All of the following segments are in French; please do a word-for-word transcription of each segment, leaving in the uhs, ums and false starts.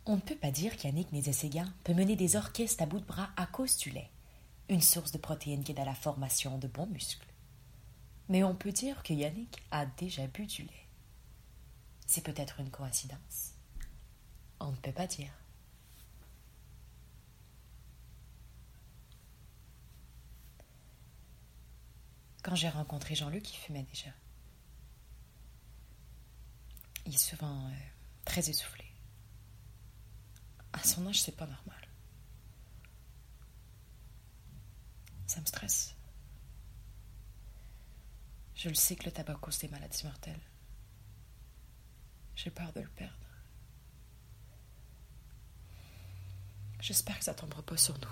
On ne peut pas dire qu'Yannick Nézet-Séguin peut mener des orchestres à bout de bras à cause du lait, une source de protéines qui aide à la formation de bons muscles. Mais on peut dire que Yannick a déjà bu du lait. C'est peut-être une coïncidence. On ne peut pas dire. Quand j'ai rencontré Jean-Luc, il fumait déjà. Il est souvent euh, très essoufflé. À son âge, c'est pas normal. Ça me stresse. Je le sais que le tabac cause des maladies mortelles. J'ai peur de le perdre. J'espère que ça tombera pas sur nous.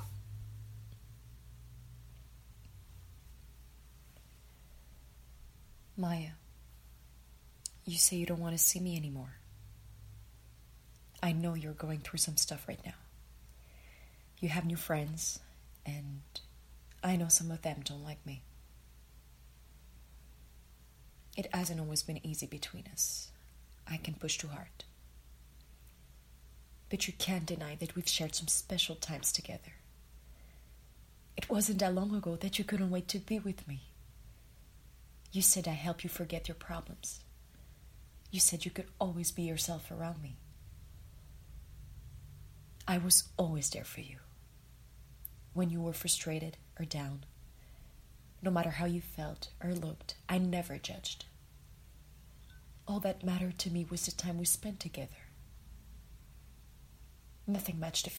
Maya, you say you don't want to see me anymore. I know you're going through some stuff right now. You have new friends, and I know some of them don't like me. It hasn't always been easy between us. I can push too hard. But you can't deny that we've shared some special times together. It wasn't that long ago that you couldn't wait to be with me. You said I help you forget your problems. You said you could always be yourself around me. I was always there for you. When you were frustrated or down, no matter how you felt or looked, I never judged. All that mattered to me was the time we spent together. Nothing matched the